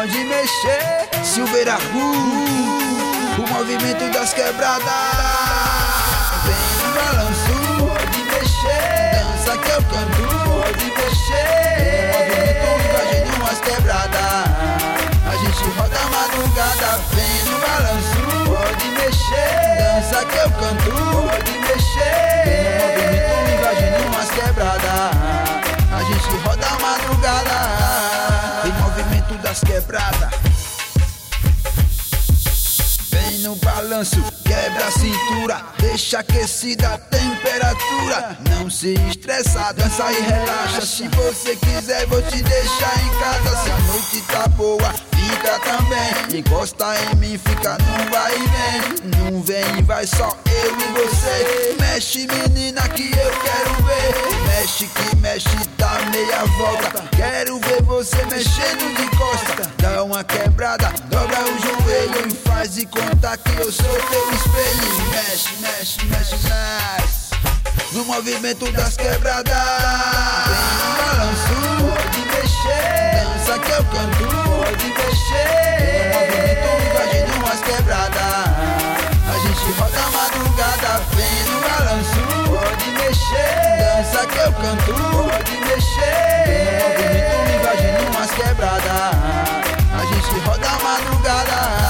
de mexer. Silveira Ru, o movimento das quebradas. Vem no balanço, pode mexer. Dança que eu canto, pode mexer. O movimento invadindo umas quebradas. A gente roda a madrugada. Vem no balanço, pode mexer. Dança que eu canto, pode mexer. O movimento invadindo umas quebradas. A gente roda a madrugada. Tem movimento das quebradas. Vem no balanço, quebra a cintura, deixa aquecida a temperatura. Não se estressa, dança e relaxa. Se você quiser, vou te deixar em casa. Se a noite tá boa, fica também. Encosta em mim, fica no vai e vem. Não vem, vai só eu e você. Mexe, menina, que eu quero ver. Mexe que mexe, dá meia volta. Quero ver você mexendo de costa. Dá uma quebrada, dobra o joelho e faz de conta que eu sou teu espelho. Mexe, mexe, mexe, mexe no movimento das quebradas. Vem no balanço, pode mexer. Dança que eu canto, pode mexer. O movimento invadindo umas quebradas. A gente roda a madrugada. Vem no balanço, pode mexer. Dança que eu canto, pode mexer. O movimento invadindo umas quebradas. A gente roda a madrugada.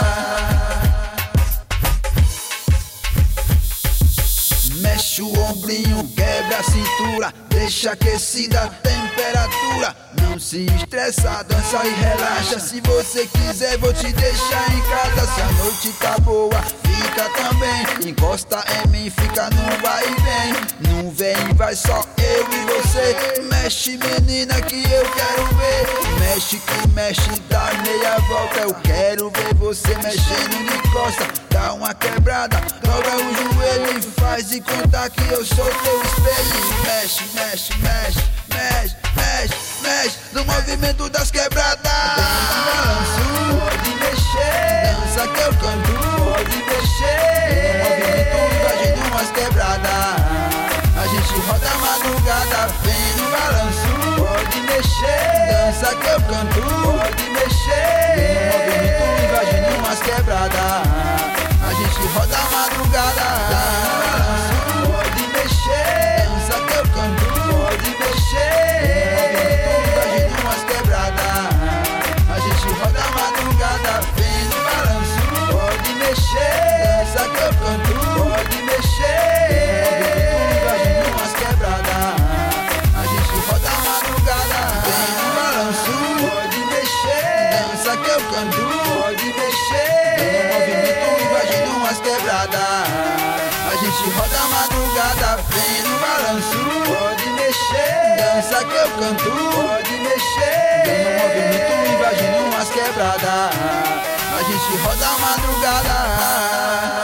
Mexe o ombrinho, quebra a cintura, deixa aquecida a temperatura. Não se estressa, dança e relaxa. Se você quiser, vou te deixar em casa. Se a noite tá boa, fica também. Encosta em mim, fica no vai e vem. Não vem, vai só eu e você. Mexe, menina, que eu quero ver. Mexe que mexe, dá meia volta. Eu quero ver você mexendo de costa. Dá uma quebrada, dobra o joelho e faz de conta que eu sou teu espelho. Mexe, mexe, mexe, mexe, mexe, mexe no movimento das quebradas. Vem no balanço, pode mexer. Dança que eu canto, pode mexer. O movimento invadindo umas quebradas. A gente roda a madrugada. Vem no balanço, pode mexer. Dança que eu canto, pode mexer. O movimento invadindo umas quebradas. A gente roda a madrugada. Pode mexer. Dança que eu canto, pode mexer. O movimento invadindo umas quebradas. A gente roda a madrugada. Vem no balanço, pode mexer. Dança que eu canto, pode mexer. O movimento invadindo umas quebradas. A gente roda a madrugada. Vem no balanço, pode mexer. Dança que eu canto, pode mexer. O movimento invadindo umas quebradas. A gente roda a madrugada. Vem no balanço, pode mexer. Dança que eu canto, pode mexer. O movimento invadindo umas quebradas. A gente roda a madrugada.